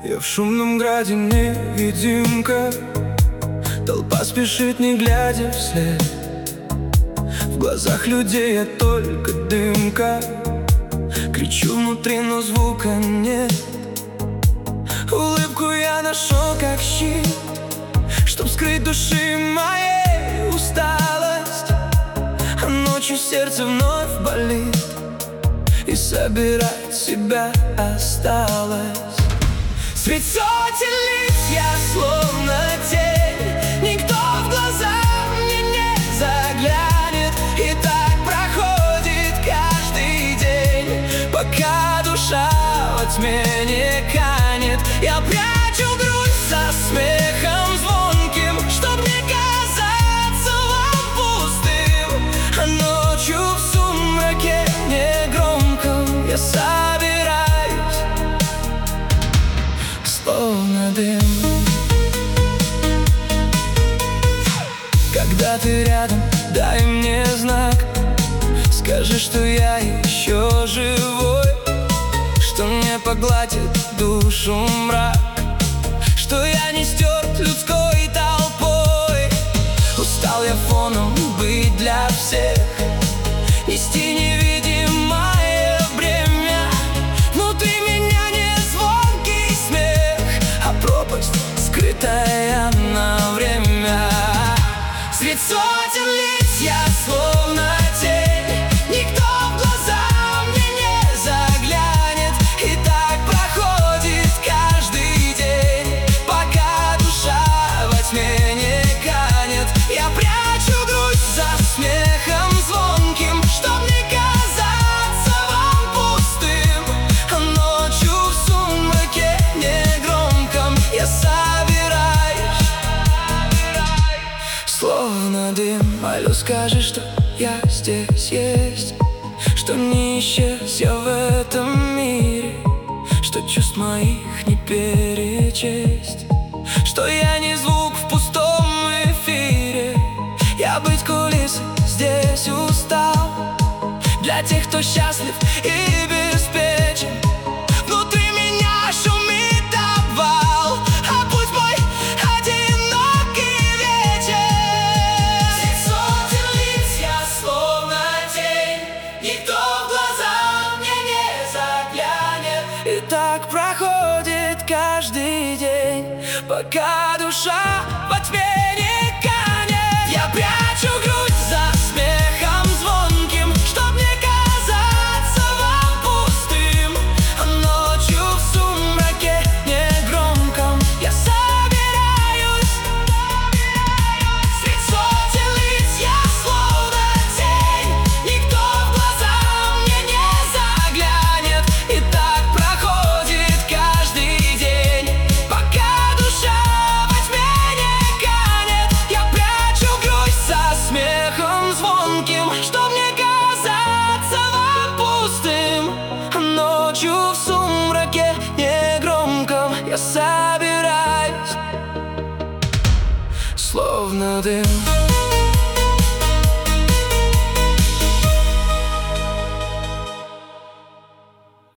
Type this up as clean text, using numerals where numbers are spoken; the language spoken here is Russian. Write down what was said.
Я в шумном граде невидимка, толпа спешит, не глядя вслед. В глазах людей я только дымка, кричу внутри, но звука нет. Улыбку я нашел как щит, чтоб скрыть души моей усталость. А ночью сердце вновь болит, и собирать себя осталось. Средь сотен лиц я словно тень, никто в глаза мне не заглянет. И так проходит каждый день, пока душа во тьме не канет. Я прячу грусть за смехом звонким, чтоб не казаться вам пустым. А ночью в сумраке негромком я собираюсь, словно дым. Когда ты рядом, дай мне знак, скажи, что я еще живой, что не погладит душу мрак, что я не стерт людской толпой. Устал я фоном быть для всех, нести невидимое бремя. Внутри меня не звонкий смех, а пропасть, скрытая на время. Средь сотен лиц я словно тень, никто в глаза мне не заглянет. И так проходит каждый день, пока душа во тьме не канет. Я прячу грусть за смехом звонким, чтоб не казаться вам пустым. А ночью в сумраке негромком я собираюсь, словно дым. Молю, скажи, что я здесь есть, что не исчез я в этом мире, что чувств моих не перечесть, что я не звук в пустом эфире. Я быть кулисой здесь устал, для тех, кто счастлив и беспечен. Внутри меня шумит обвал, а путь мой одинокий вечер. Средь сотен лиц я словно тень, никто в глаза мне не заглянет. И так проходит каждый день, пока душа во тьме не канет. Я прячу грусть за смехом звонким, чтоб не казаться вам пустым. А ночью в сумраке негромком я собираюсь. Средь сотен лиц я словно тень, никто в глаза мне не заглянет. И так проходит каждый день, пока душа во тьме не канет. Я прячу грусть за смехом звонким, чтоб не казаться вам пустым. А ночью в сумраке негромком я собираюсь, словно дым.